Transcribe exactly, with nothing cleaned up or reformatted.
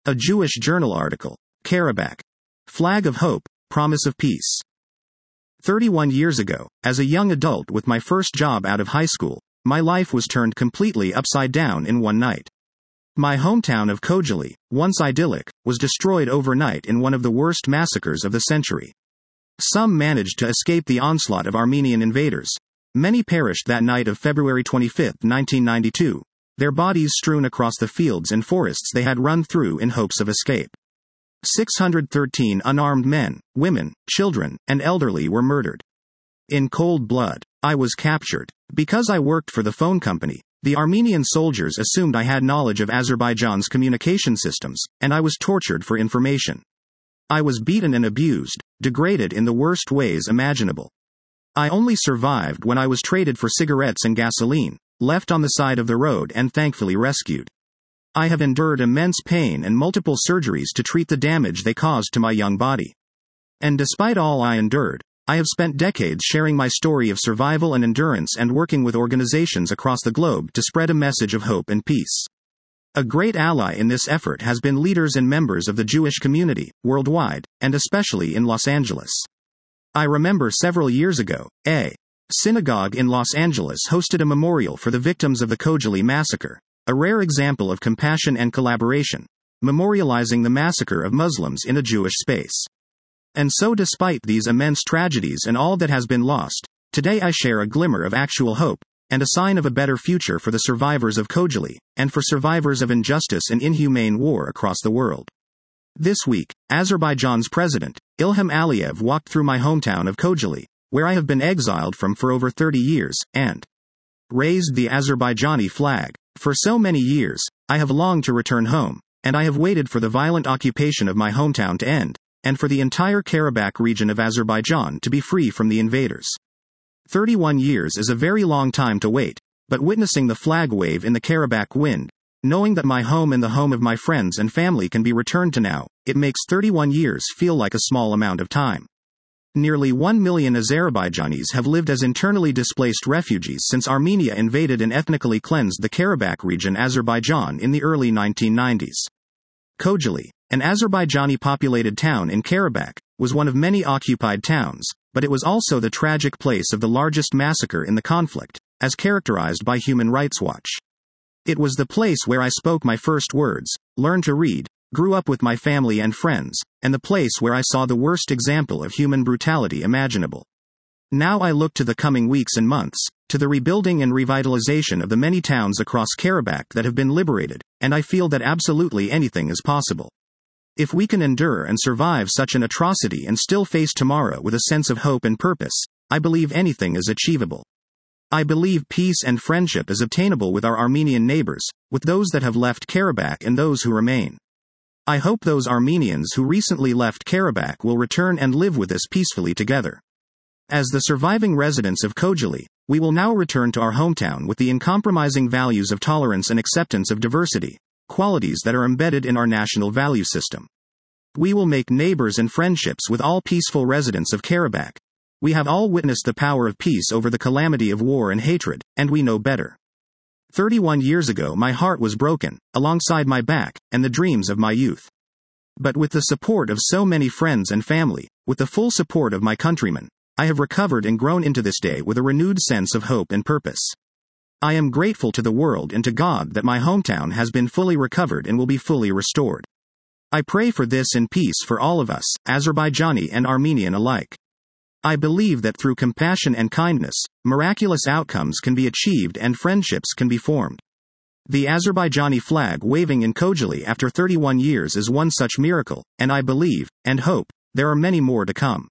A Jewish Journal article. Karabakh. Flag of hope, promise of peace. thirty-one years ago, as a young adult with my first job out of high school, my life was turned completely upside down in one night. My hometown of Khojaly, once idyllic, was destroyed overnight in one of the worst massacres of the century. Some managed to escape the onslaught of Armenian invaders. Many perished that night of February twenty-fifth, nineteen ninety-two, their bodies strewn across the fields and forests they had run through in hopes of escape. six hundred thirteen unarmed men, women, children, and elderly were murdered. In cold blood, I was captured. Because I worked for the phone company, the Armenian soldiers assumed I had knowledge of Azerbaijan's communication systems, and I was tortured for information. I was beaten and abused, degraded in the worst ways imaginable. I only survived when I was traded for cigarettes and gasoline, left on the side of the road and thankfully rescued. I have endured immense pain and multiple surgeries to treat the damage they caused to my young body. And despite all I endured, I have spent decades sharing my story of survival and endurance and working with organizations across the globe to spread a message of hope and peace. A great ally in this effort has been leaders and members of the Jewish community, worldwide, and especially in Los Angeles. I remember several years ago, a synagogue in Los Angeles hosted a memorial for the victims of the Khojaly massacre, a rare example of compassion and collaboration, memorializing the massacre of Muslims in a Jewish space. And so despite these immense tragedies and all that has been lost, today I share a glimmer of actual hope, and a sign of a better future for the survivors of Khojaly, and for survivors of injustice and inhumane war across the world. This week, Azerbaijan's president, Ilham Aliyev, walked through my hometown of Khojaly, where I have been exiled from for over thirty years, and raised the Azerbaijani flag. For so many years, I have longed to return home, and I have waited for the violent occupation of my hometown to end, and for the entire Karabakh region of Azerbaijan to be free from the invaders. thirty-one years is a very long time to wait, but witnessing the flag wave in the Karabakh wind, knowing that my home and the home of my friends and family can be returned to now, it makes thirty-one years feel like a small amount of time. Nearly one million Azerbaijanis have lived as internally displaced refugees since Armenia invaded and ethnically cleansed the Karabakh region Azerbaijan in the early nineteen nineties. Khojaly, an Azerbaijani populated town in Karabakh, was one of many occupied towns, but it was also the tragic place of the largest massacre in the conflict, as characterized by Human Rights Watch. It was the place where I spoke my first words, learned to read, grew up with my family and friends, and the place where I saw the worst example of human brutality imaginable. Now I look to the coming weeks and months, to the rebuilding and revitalization of the many towns across Karabakh that have been liberated, and I feel that absolutely anything is possible. If we can endure and survive such an atrocity and still face tomorrow with a sense of hope and purpose, I believe anything is achievable. I believe peace and friendship is obtainable with our Armenian neighbors, with those that have left Karabakh and those who remain. I hope those Armenians who recently left Karabakh will return and live with us peacefully together. As the surviving residents of Khojaly, we will now return to our hometown with the uncompromising values of tolerance and acceptance of diversity, qualities that are embedded in our national value system. We will make neighbors and friendships with all peaceful residents of Karabakh. We have all witnessed the power of peace over the calamity of war and hatred, and we know better. thirty-one years ago my heart was broken, alongside my back, and the dreams of my youth. But with the support of so many friends and family, with the full support of my countrymen, I have recovered and grown into this day with a renewed sense of hope and purpose. I am grateful to the world and to God that my hometown has been fully recovered and will be fully restored. I pray for this and peace for all of us, Azerbaijani and Armenian alike. I believe that through compassion and kindness, miraculous outcomes can be achieved and friendships can be formed. The Azerbaijani flag waving in Khojaly after thirty-one years is one such miracle, and I believe, and hope, there are many more to come.